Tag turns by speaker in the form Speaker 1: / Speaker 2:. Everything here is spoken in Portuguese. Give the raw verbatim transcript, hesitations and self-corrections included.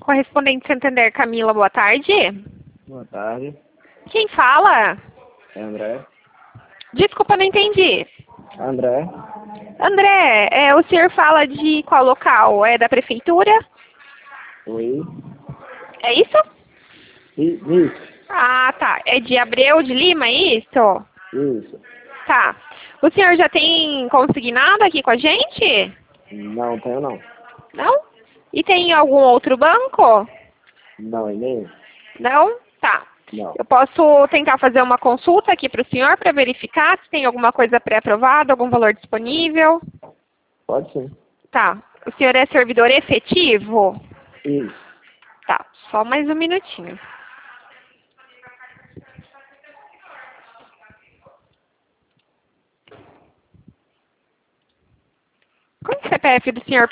Speaker 1: Correspondente Santander, Camila, boa tarde.
Speaker 2: Boa tarde,
Speaker 1: Quem fala?
Speaker 2: é André.
Speaker 1: Desculpa, não entendi.
Speaker 2: André,
Speaker 1: André, é, o senhor fala de qual local? É da prefeitura?
Speaker 2: oi.
Speaker 1: É isso?
Speaker 2: I- Isso,
Speaker 1: Ah, tá. É de Abreu de Lima, é isso?
Speaker 2: isso.
Speaker 1: Tá. O senhor já tem consignado aqui com a gente?
Speaker 2: Não tenho não.
Speaker 1: Não? E tem algum outro banco?
Speaker 2: Não, e nem?
Speaker 1: Não? Tá.
Speaker 2: Não.
Speaker 1: Eu posso tentar fazer uma consulta aqui para o senhor para verificar se tem alguma coisa pré-aprovada, algum valor disponível.
Speaker 2: Pode sim.
Speaker 1: Tá. O senhor é servidor efetivo?
Speaker 2: Isso.
Speaker 1: Tá. Só mais um minutinho. Qual é o C P F do senhor?